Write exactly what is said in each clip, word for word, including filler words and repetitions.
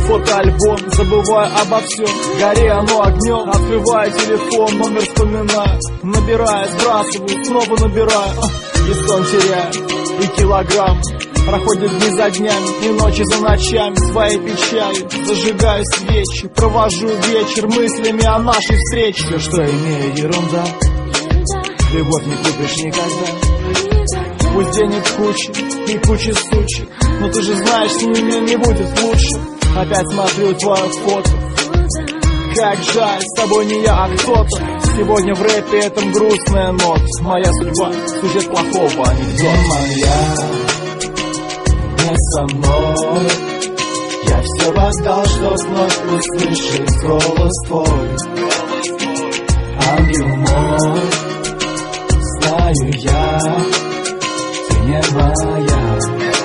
фотоальбом, забываю обо всем, гори оно огнем. Открываю телефон, номер вспоминаю, набираю, сбрасываю, снова набираю, и сон теряю, и килограмм. Проходят дни за днями и ночи за ночами, своей печалью зажигаю свечи, провожу вечер мыслями о нашей встрече. Все, что имею, ерунда, любовь не купишь никогда. Пусть денег куча и куча сучек, но ты же знаешь, с ними не будет лучше. Опять смотрю твое фото, как жаль, с тобой не я, а кто-то. Сегодня в рэпе этом грустная нота. Моя судьба, сюжет плохого анекдота. Не со мной, я все воздал, что вновь услышать голос твой. Ангел мой, знаю я, ты не моя.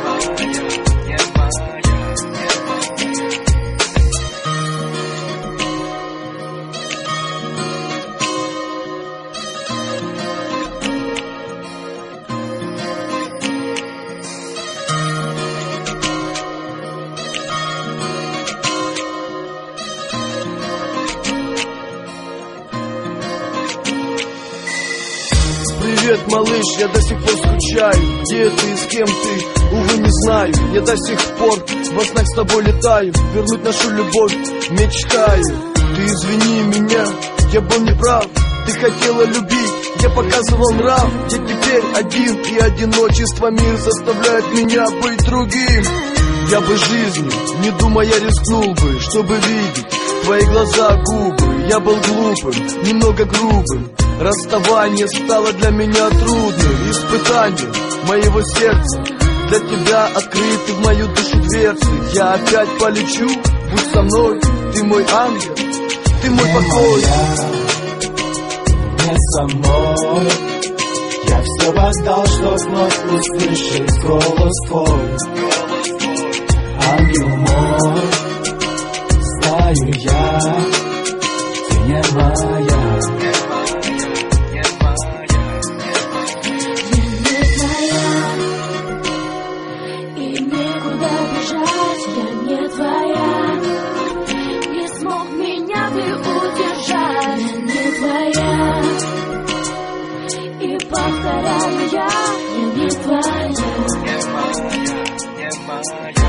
Привет, малыш, я до сих пор скучаю. Где ты и с кем ты, увы, не знаю. Я до сих пор во снах с тобой летаю, вернуть нашу любовь мечтаю. Ты извини меня, я был неправ. Ты хотела любить, я показывал нрав. Я теперь один, и одиночество мир заставляет меня быть другим. Я бы жизнью, не думая, рискнул бы, чтобы видеть твои глаза, губы. Я был глупым, немного грубым. Расставание стало для меня трудным испытанием моего сердца. Для тебя открыты в мою душу дверцы. Я опять полечу, будь со мной. Ты мой ангел, ты мой не покой. Моя, не со мной, я все воздал, что вновь услышать голос твой. Ангел мой, знаю я, ты не моя. Повторяю я, я не твоя. Не моя,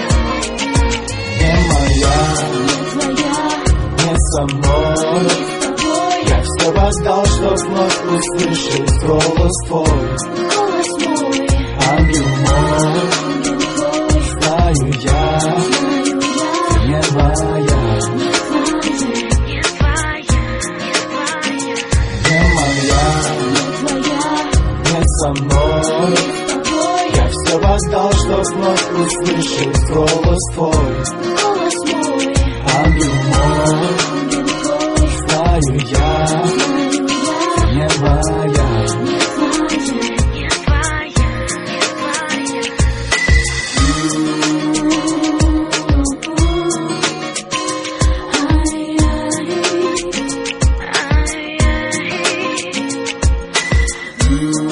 не моя, не твоя, не со мной, не с тобой. я все воздал, что вновь услышать голос твой. Голос мой, ангел мой, ангел твой. знаю я, Знаю я, не моя, не твоя, не твоя, не моя, не твоя, не со мной, не с тобой. я все воздал, что вновь услышать голос твой. Голос мой, Ангел мой, ангел твой. знаю я, Знаю я, не моя. не твоя, не твоя, не твоя. Ай-яй, ай-яй.